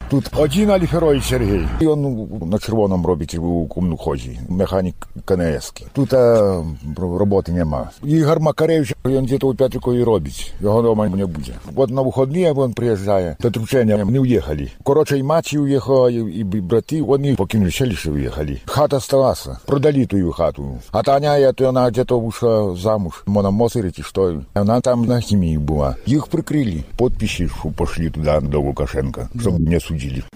Тут один Аліферович Сергій. І він на червоному робить у комнухозі. Механік КНС-ки. Тут роботи нема. Ігор Макаревич, він десь у Петрікові робить. Його дома не буде. От на вихідні він приїжджає. До Тручення не уїхали. Коротше, і матчі уїхали, і брати, вони покинули селище, уїхали. Хата сталася. Продали ту хату. А Таня, вона десь вийшла замуж. Вона мосерить, що вона там на хімії була. Їх прикрили. Подписи, що пішли туди до Лукашенка, щоб не судили.